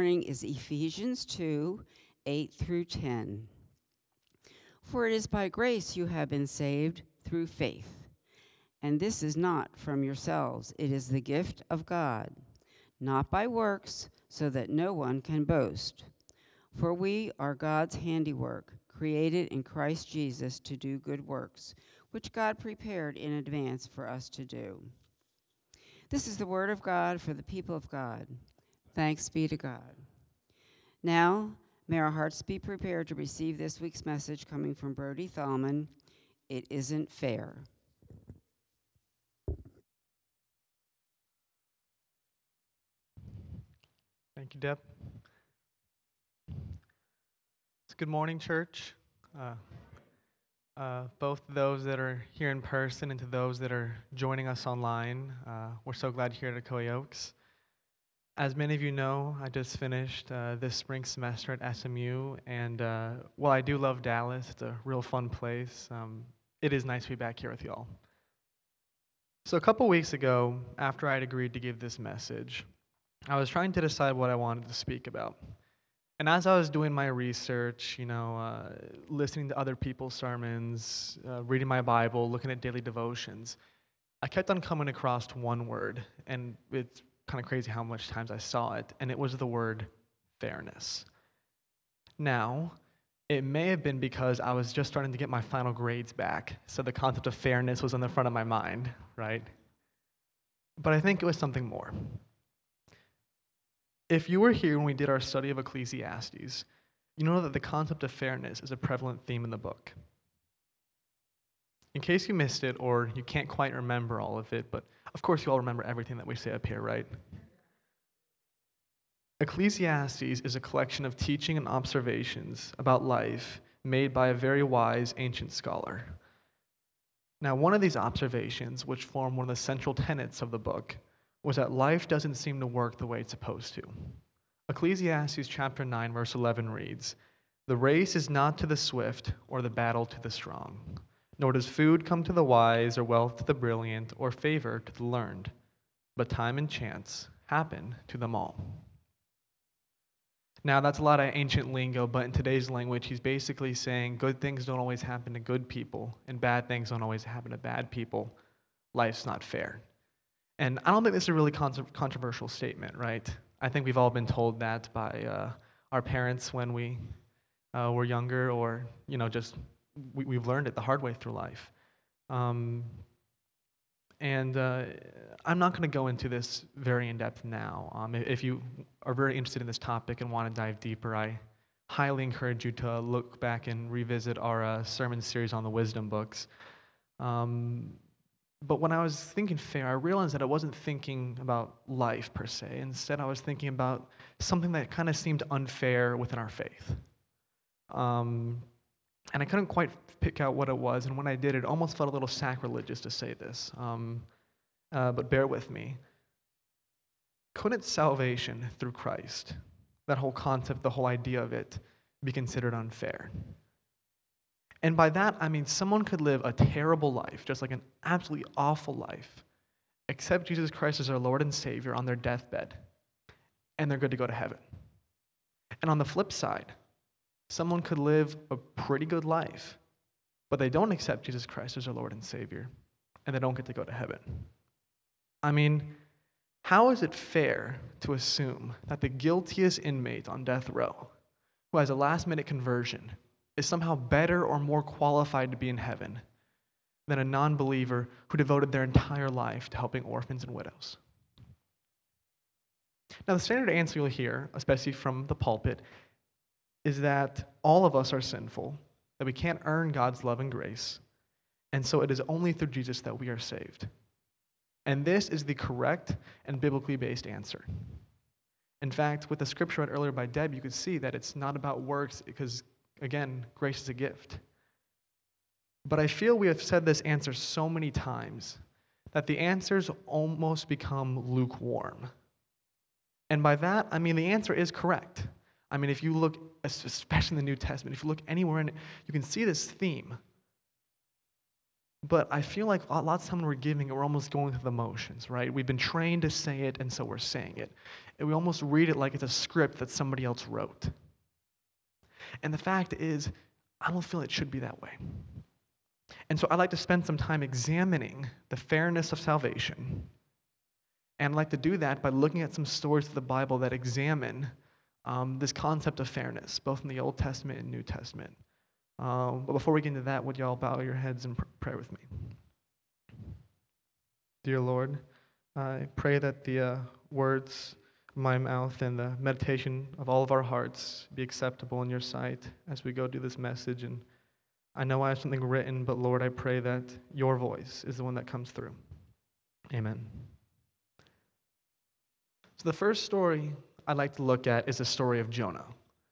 morning is Ephesians 2, 8 through 10. For it is by grace you have been saved through faith. And this is not from yourselves, it is the gift of God, not by works, so that no one can boast. For we are God's handiwork, created in Christ Jesus to do good works, which God prepared in advance for us to do. This is the word of God for the people of God. Thanks be to God. Now, may our hearts be prepared to receive this week's message coming from Brody Thalman. It isn't fair. Thank you, Deb. Good morning, church. Both those that are here in person and to those that are joining us online. We're so glad you're here at Ocoee Oaks. As many of you know, I just finished this spring semester at SMU, and while I do love Dallas, it's a real fun place. It is nice to be back here with y'all. So a couple weeks ago, after I'd agreed to give this message, I was trying to decide what I wanted to speak about. And as I was doing my research, listening to other people's sermons, reading my Bible, looking at daily devotions, I kept on coming across one word, and it's kind of crazy how much times I saw it, and it was the word fairness. Now, it may have been because I was just starting to get my final grades back, so the concept of fairness was on the front of my mind, right? But I think it was something more. If you were here when we did our study of Ecclesiastes, you know that the concept of fairness is a prevalent theme in the book. In case you missed it or you can't quite remember all of it, but of course you all remember everything that we say up here, right? Ecclesiastes is a collection of teaching and observations about life made by a very wise ancient scholar. Now, one of these observations, which form one of the central tenets of the book, was that life doesn't seem to work the way it's supposed to. Ecclesiastes chapter 9, verse 11 reads, "The race is not to the swift or the battle to the strong, nor does food come to the wise or wealth to the brilliant or favor to the learned, but time and chance happen to them all." Now, that's a lot of ancient lingo, but in today's language, he's basically saying good things don't always happen to good people, and bad things don't always happen to bad people. Life's not fair. And I don't think this is a really controversial statement, right? I think we've all been told that by our parents when we were younger, or just we've learned it the hard way through life. I'm not going to go into this very in depth now. If you are very interested in this topic and want to dive deeper, I highly encourage you to look back and revisit our sermon series on the wisdom books. But when I was thinking fair, I realized that I wasn't thinking about life per se. Instead, I was thinking about something that kind of seemed unfair within our faith. And I couldn't quite pick out what it was, and when I did, it almost felt a little sacrilegious to say this. But bear with me. Couldn't salvation through Christ, that whole concept, the whole idea of it, be considered unfair? And by that, I mean someone could live a terrible life, just like an absolutely awful life, accept Jesus Christ as their Lord and Savior on their deathbed, and they're good to go to heaven. And on the flip side, someone could live a pretty good life, but they don't accept Jesus Christ as their Lord and Savior, and they don't get to go to heaven. I mean, how is it fair to assume that the guiltiest inmate on death row, who has a last-minute conversion, is somehow better or more qualified to be in heaven than a non-believer who devoted their entire life to helping orphans and widows? Now, the standard answer you'll hear, especially from the pulpit, is that all of us are sinful, that we can't earn God's love and grace, and so it is only through Jesus that we are saved. And this is the correct and biblically based answer. In fact, with the scripture read earlier by Deb, you could see that it's not about works because, again, grace is a gift. But I feel we have said this answer so many times that the answers almost become lukewarm. And by that, I mean the answer is correct. I mean, if you look, especially in the New Testament, if you look anywhere in it, you can see this theme. But I feel like lots of time when we're giving it, we're almost going through the motions, right? We've been trained to say it, and so we're saying it. And we almost read it like it's a script that somebody else wrote. And the fact is, I don't feel it should be that way. And so I like to spend some time examining the fairness of salvation. And I like to do that by looking at some stories of the Bible that examine this concept of fairness, both in the Old Testament and New Testament. But before we get into that, would y'all bow your heads and pray with me? Dear Lord, I pray that the words of my mouth and the meditation of all of our hearts be acceptable in your sight as we go do this message. And I know I have something written, but Lord, I pray that your voice is the one that comes through. Amen. So the first story I'd like to look at is the story of Jonah.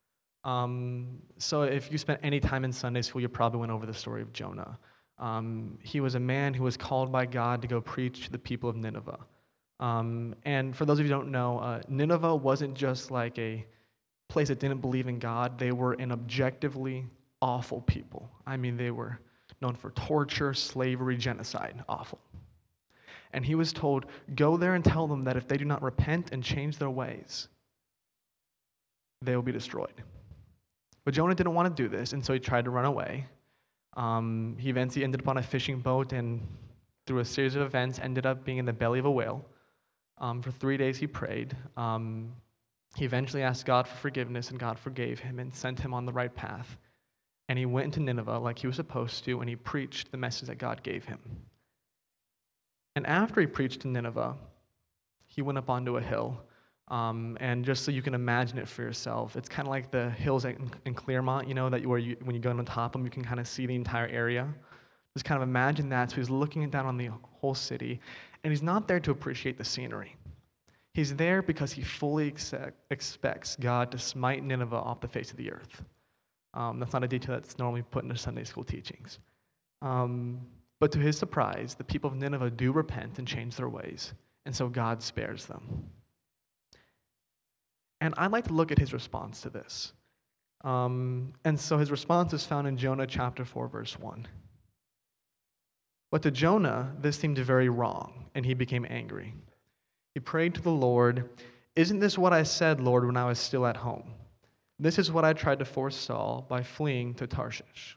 So if you spent any time in Sunday school, you probably went over the story of Jonah. He was a man who was called by God to go preach to the people of Nineveh. And for those of you who don't know, Nineveh wasn't just like a place that didn't believe in God. They were an objectively awful people. I mean, they were known for torture, slavery, genocide. Awful. And he was told, go there and tell them that if they do not repent and change their ways, they will be destroyed. But Jonah didn't want to do this, and so he tried to run away. He eventually ended up on a fishing boat, and through a series of events, ended up being in the belly of a whale. For 3 days he prayed. He eventually asked God for forgiveness, and God forgave him and sent him on the right path. And he went into Nineveh like he was supposed to, and he preached the message that God gave him. And after he preached to Nineveh, he went up onto a hill. And just so you can imagine it for yourself, it's kind of like the hills in Claremont, you know, when you go on top of them, you can kind of see the entire area. Just kind of imagine that. So he's looking down on the whole city, and he's not there to appreciate the scenery. He's there because he fully expects God to smite Nineveh off the face of the earth. That's not a detail that's normally put into Sunday school teachings. But to his surprise, the people of Nineveh do repent and change their ways, and so God spares them. And I'd like to look at his response to this. And so his response is found in Jonah chapter 4, verse 1. But to Jonah, this seemed very wrong, and he became angry. He prayed to the Lord, "Isn't this what I said, Lord, when I was still at home? This is what I tried to forestall by fleeing to Tarshish."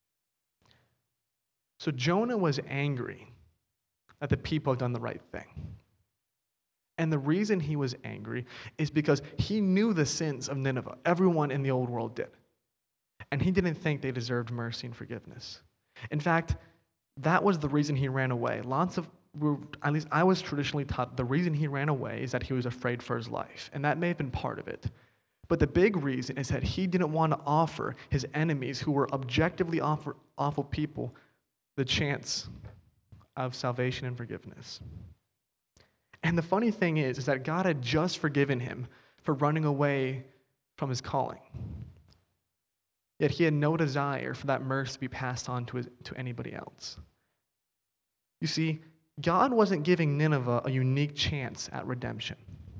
So Jonah was angry that the people had done the right thing. And the reason he was angry is because he knew the sins of Nineveh. Everyone in the old world did. And he didn't think they deserved mercy and forgiveness. In fact, that was the reason he ran away. At least I was traditionally taught, the reason he ran away is that he was afraid for his life. And that may have been part of it. But the big reason is that he didn't want to offer his enemies, who were objectively awful people, the chance of salvation and forgiveness. And the funny thing is that God had just forgiven him for running away from his calling. Yet he had no desire for that mercy to be passed on to anybody else. You see, God wasn't giving Nineveh a unique chance at redemption.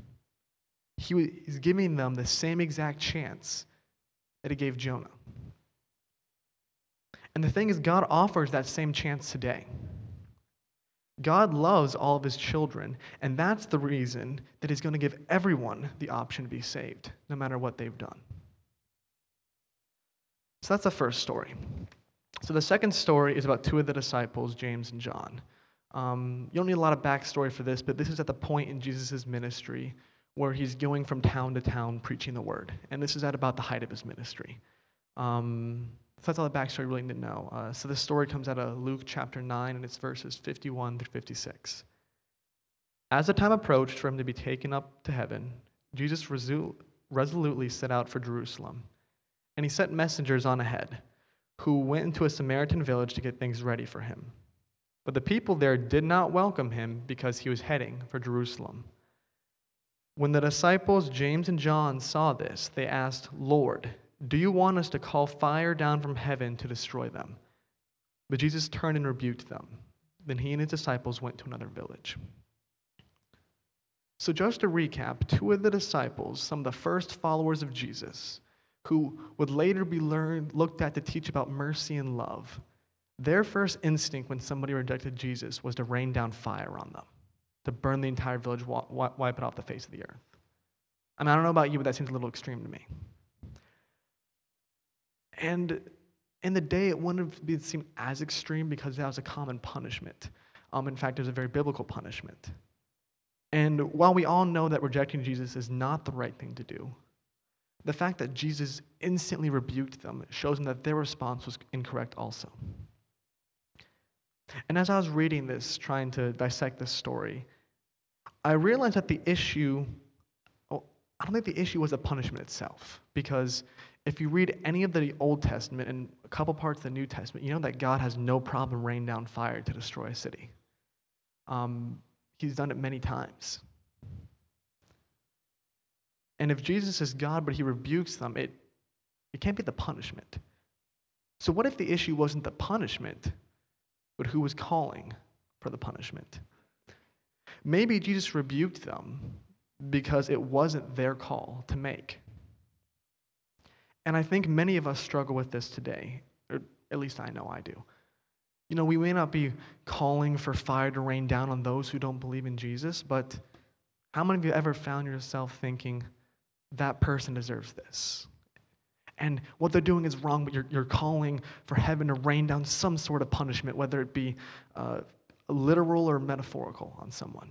He's giving them the same exact chance that he gave Jonah. And the thing is, God offers that same chance today. God loves all of his children, and that's the reason that he's going to give everyone the option to be saved, no matter what they've done. So that's the first story. So the second story is about two of the disciples, James and John. You don't need a lot of backstory for this, but this is at the point in Jesus' ministry where he's going from town to town preaching the word. And this is at about the height of his ministry. So that's all the backstory you really need to know. So this story comes out of Luke chapter 9, and it's verses 51 through 56. As the time approached for him to be taken up to heaven, Jesus resolutely set out for Jerusalem. And he sent messengers on ahead, who went into a Samaritan village to get things ready for him. But the people there did not welcome him because he was heading for Jerusalem. When the disciples James and John saw this, they asked, "Lord, do you want us to call fire down from heaven to destroy them?" But Jesus turned and rebuked them. Then he and his disciples went to another village. So just to recap, two of the disciples, some of the first followers of Jesus, who would later be looked at to teach about mercy and love, Their first instinct when somebody rejected Jesus was to rain down fire on them, to burn the entire village, wipe it off the face of the earth. I mean, I don't know about you, but that seems a little extreme to me. And in the day, it wouldn't have seemed as extreme because that was a common punishment. In fact, it was a very biblical punishment. And while we all know that rejecting Jesus is not the right thing to do, the fact that Jesus instantly rebuked them shows them that their response was incorrect also. And as I was reading this, trying to dissect this story, I realized that the issue, I don't think the issue was the punishment itself, because if you read any of the Old Testament and a couple parts of the New Testament, you know that God has no problem raining down fire to destroy a city. He's done it many times. And if Jesus is God, but he rebukes them, it can't be the punishment. So what if the issue wasn't the punishment, but who was calling for the punishment? Maybe Jesus rebuked them because it wasn't their call to make. And I think many of us struggle with this today, or at least I know I do. You know, we may not be calling for fire to rain down on those who don't believe in Jesus, but how many of you ever found yourself thinking, that person deserves this? And what they're doing is wrong, but you're calling for heaven to rain down some sort of punishment, whether it be literal or metaphorical on someone.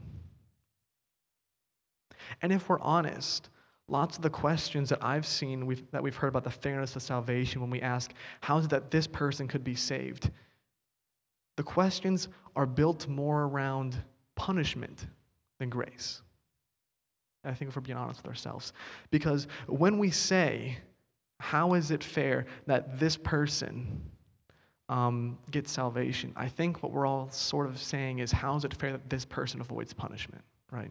And if we're honest, lots of the questions that I've seen that we've heard about the fairness of salvation when we ask, how is it that this person could be saved? The questions are built more around punishment than grace. And I think if we're being honest with ourselves. Because when we say, how is it fair that this person gets salvation? I think what we're all sort of saying is, how is it fair that this person avoids punishment, right?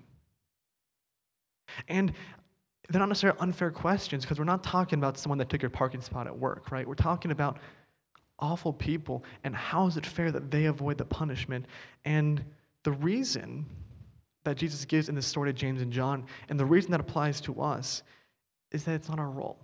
And they're not necessarily unfair questions, because we're not talking about someone that took your parking spot at work, right? We're talking about awful people, and how is it fair that they avoid the punishment? And the reason that Jesus gives in the story of James and John, and the reason that applies to us, is that it's not our role.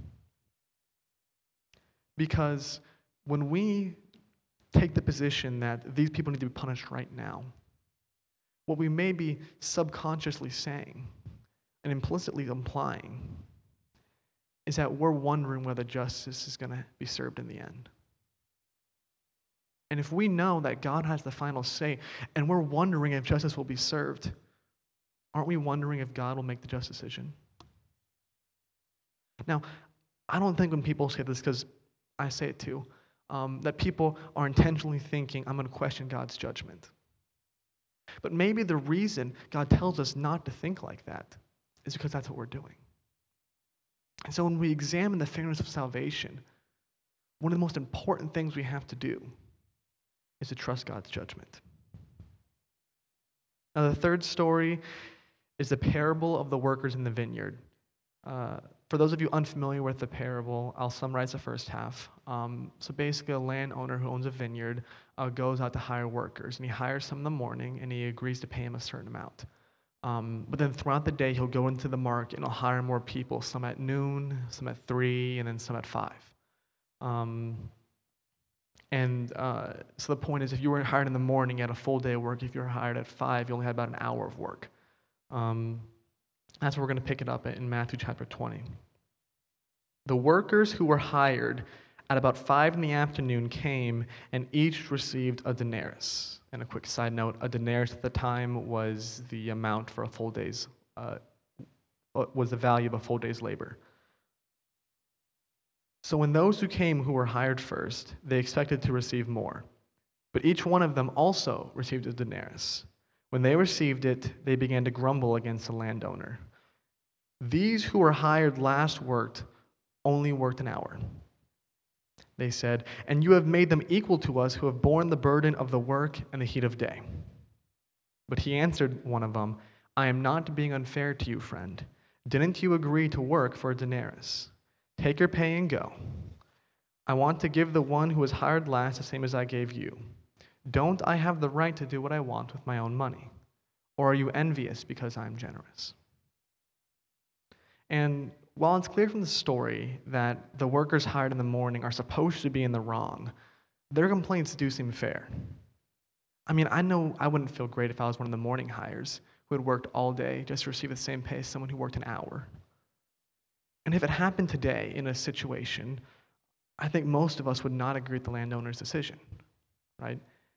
Because when we take the position that these people need to be punished right now, what we may be subconsciously saying and implicitly implying is that we're wondering whether justice is going to be served in the end. And if we know that God has the final say, and we're wondering if justice will be served, aren't we wondering if God will make the just decision? Now, I don't think when people say this, because I say it too, that people are intentionally thinking, I'm going to question God's judgment. But maybe the reason God tells us not to think like that is because that's what we're doing. And so when we examine the fairness of salvation, one of the most important things we have to do is to trust God's judgment. Now, the third story is the parable of the workers in the vineyard. For those of you unfamiliar with the parable, I'll summarize the first half. So basically, a landowner who owns a vineyard goes out to hire workers, and he hires some in the morning, and he agrees to pay him a certain amount. But then throughout the day, he'll go into the market, and he'll hire more people, some at noon, some at 3, and then some at 5. So the point is, if you were hired in the morning, you had a full day of work. If you were hired at 5, you only had about an hour of work. That's where we're going to pick it up in Matthew chapter 20. The workers who were hired at about 5 in the afternoon came, and each received a denarius. And a quick side note, a denarius at the time was the amount for a full day's, was the value of a full day's labor. So when those who came who were hired first, they expected to receive more. But each one of them also received a denarius. When they received it, they began to grumble against the landowner. These who were hired last only worked an hour. They said, and you have made them equal to us who have borne the burden of the work and the heat of day. But he answered one of them, I am not being unfair to you, friend. Didn't you agree to work for a denarius? Take your pay and go. I want to give the one who was hired last the same as I gave you. Don't I have the right to do what I want with my own money? Or are you envious because I am generous? And while it's clear from the story that the workers hired in the morning are supposed to be in the wrong, their complaints do seem fair. I mean, I know I wouldn't feel great if I was one of the morning hires who had worked all day just to receive the same pay as someone who worked an hour. And if it happened today in a situation, I think most of us would not agree with the landowner's decision, right?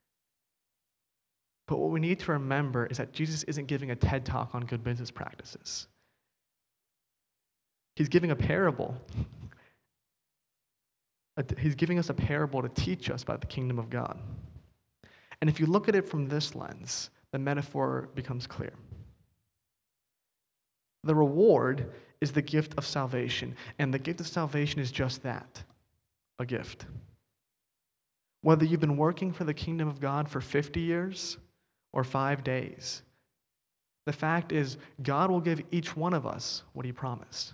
But what we need to remember is that Jesus isn't giving a TED talk on good business practices. He's giving a parable. He's giving us a parable to teach us about the kingdom of God. And if you look at it from this lens, the metaphor becomes clear. The reward is the gift of salvation, and the gift of salvation is just that, a gift. Whether you've been working for the kingdom of God for 50 years or 5 days, the fact is God will give each one of us what he promised.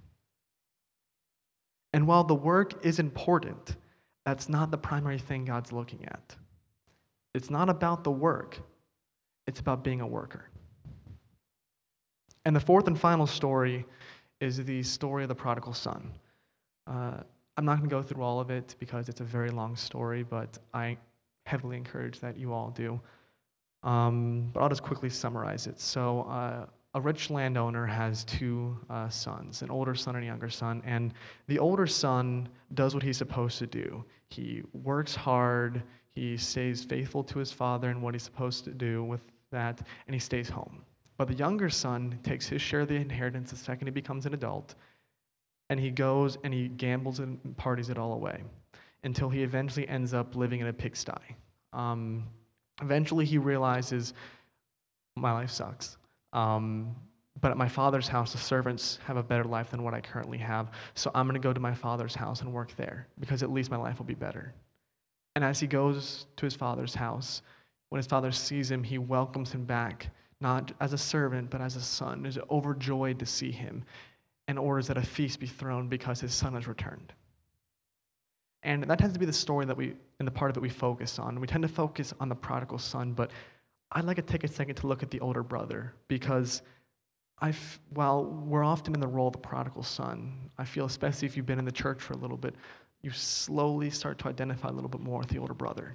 And while the work is important, that's not the primary thing God's looking at. It's not about the work, it's about being a worker. And the fourth and final story is the story of the prodigal son. I'm not going to go through all of it because it's a very long story, but I heavily encourage that you all do. But I'll just quickly summarize it. So a rich landowner has two sons, an older son and a younger son, and the older son does what he's supposed to do. He works hard, he stays faithful to his father and what he's supposed to do with that, and he stays home. But the younger son takes his share of the inheritance the second he becomes an adult, and he goes and he gambles and parties it all away until he eventually ends up living in a pigsty. Eventually he realizes, my life sucks. But at my father's house, the servants have a better life than what I currently have, so I'm going to go to my father's house and work there, because at least my life will be better. And as he goes to his father's house, when his father sees him, he welcomes him back, not as a servant, but as a son, is overjoyed to see him, and orders that a feast be thrown because his son has returned. And that tends to be the story that in the part of it we focus on. We tend to focus on the prodigal son, but I'd like to take a second to look at the older brother, because while we're often in the role of the prodigal son, I feel, especially if you've been in the church for a little bit, you slowly start to identify a little bit more with the older brother.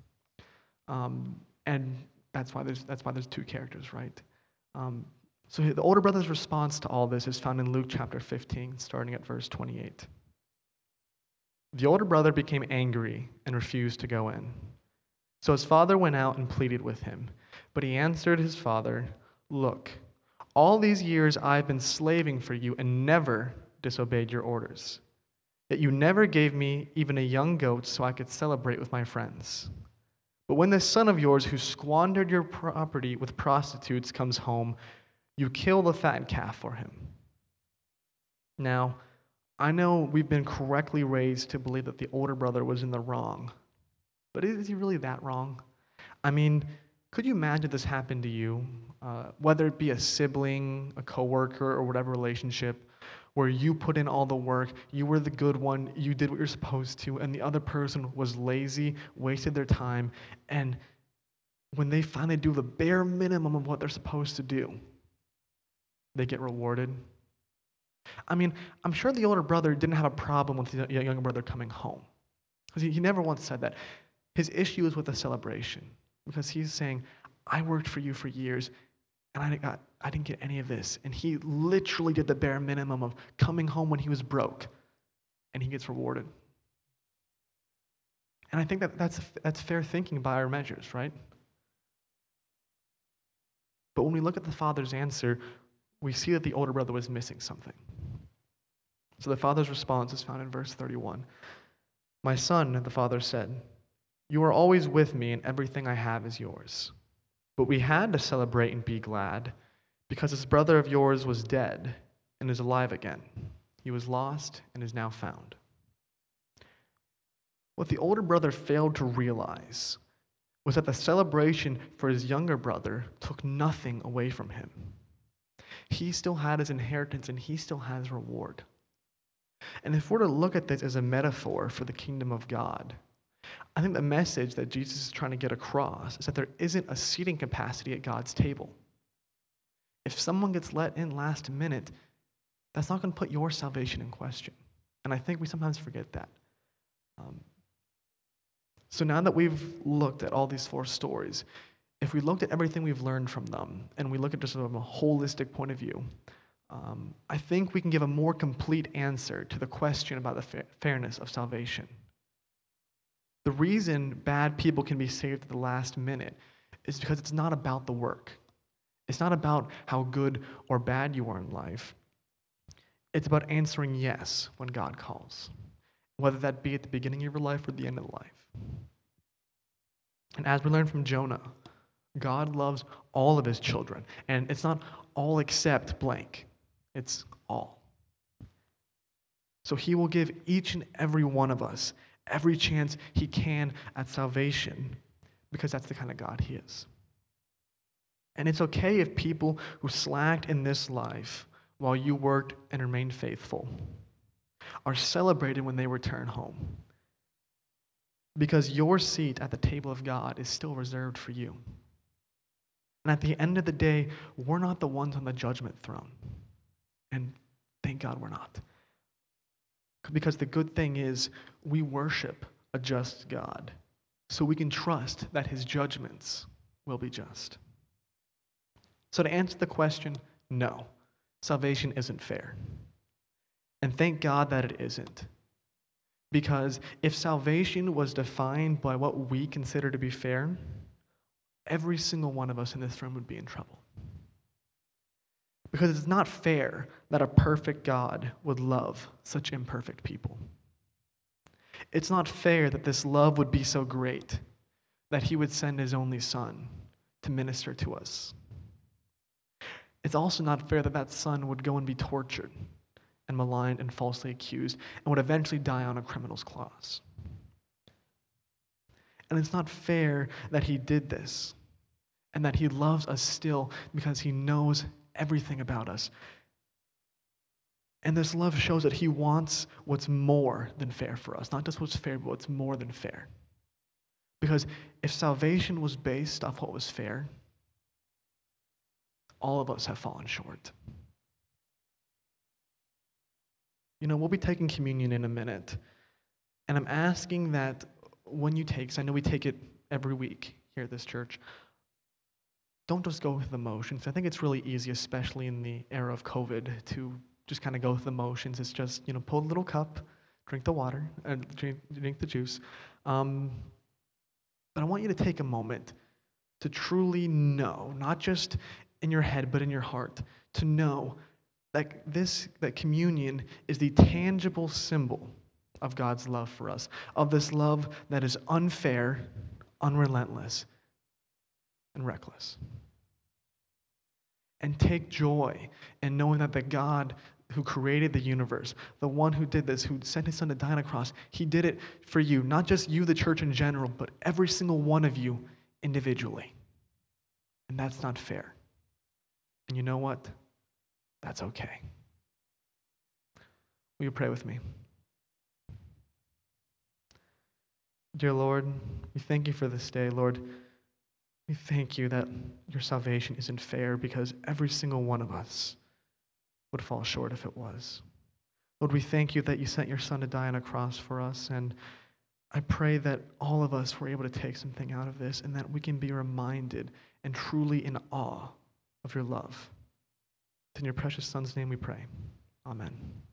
And that's why there's two characters, right? So the older brother's response to all this is found in Luke chapter 15, starting at verse 28. The older brother became angry and refused to go in. So his father went out and pleaded with him. But he answered his father, "Look, all these years I've been slaving for you and never disobeyed your orders. Yet you never gave me even a young goat so I could celebrate with my friends. But when this son of yours who squandered your property with prostitutes comes home, you kill the fattened calf for him." Now, I know we've been correctly raised to believe that the older brother was in the wrong. But is he really that wrong? I mean, could you imagine this happened to you? Whether it be a sibling, a coworker, or whatever relationship, where you put in all the work, you were the good one, you did what you're supposed to, and the other person was lazy, wasted their time, and when they finally do the bare minimum of what they're supposed to do, they get rewarded. I mean, I'm sure the older brother didn't have a problem with the younger brother coming home, because he never once said that. His issue is with the celebration, because he's saying, I worked for you for years, and I didn't get any of this. And he literally did the bare minimum of coming home when he was broke, and he gets rewarded. And I think that's fair thinking by our measures, right? But when we look at the father's answer, we see that the older brother was missing something. So the father's response is found in verse 31. "My son," the father said, "you are always with me, and everything I have is yours. But we had to celebrate and be glad, because this brother of yours was dead and is alive again. He was lost and is now found." What the older brother failed to realize was that the celebration for his younger brother took nothing away from him. He still had his inheritance, and he still had his reward. And if we're to look at this as a metaphor for the kingdom of God, I think the message that Jesus is trying to get across is that there isn't a seating capacity at God's table. If someone gets let in last minute, that's not going to put your salvation in question. And I think we sometimes forget that. So now that we've looked at all these 4 stories, if we looked at everything we've learned from them, and we look at just from a holistic point of view, I think we can give a more complete answer to the question about the fairness of salvation. The reason bad people can be saved at the last minute is because it's not about the work. It's not about how good or bad you are in life. It's about answering yes when God calls, whether that be at the beginning of your life or the end of life. And as we learn from Jonah, God loves all of his children, and it's not all except blank. It's all. So he will give each and every one of us every chance he can at salvation, because that's the kind of God he is. And it's okay if people who slacked in this life while you worked and remained faithful are celebrated when they return home, because your seat at the table of God is still reserved for you. And at the end of the day, we're not the ones on the judgment throne. And thank God we're not. Because the good thing is, we worship a just God, so we can trust that his judgments will be just. So to answer the question, no, salvation isn't fair. And thank God that it isn't. Because if salvation was defined by what we consider to be fair, every single one of us in this room would be in trouble. Because it's not fair that a perfect God would love such imperfect people. It's not fair that this love would be so great that he would send his only son to minister to us. It's also not fair that that son would go and be tortured and maligned and falsely accused and would eventually die on a criminal's cross. And it's not fair that he did this and that he loves us still because he knows everything about us. And this love shows that he wants what's more than fair for us. Not just what's fair, but what's more than fair. Because if salvation was based off what was fair, all of us have fallen short. You know, we'll be taking communion in a minute. And I'm asking that when you take, because I know we take it every week here at this church, don't just go with the motions. I think it's really easy, especially in the era of COVID, to just kind of go with the motions. It's just, pull a little cup, drink the water, and drink the juice. But I want you to take a moment to truly know, not just in your head, but in your heart, to know that communion is the tangible symbol of God's love for us, of this love that is unfair, unrelentless, and reckless. And take joy in knowing that the God who created the universe, the one who did this, who sent his son to die on a cross, he did it for you, not just you, the church in general, but every single one of you individually. And that's not fair. And you know what? That's okay. Will you pray with me? Dear Lord, we thank you for this day, Lord. We thank you that your salvation isn't fair because every single one of us would fall short if it was. Lord, we thank you that you sent your son to die on a cross for us, and I pray that all of us were able to take something out of this and that we can be reminded and truly in awe of your love. It's in your precious son's name we pray. Amen.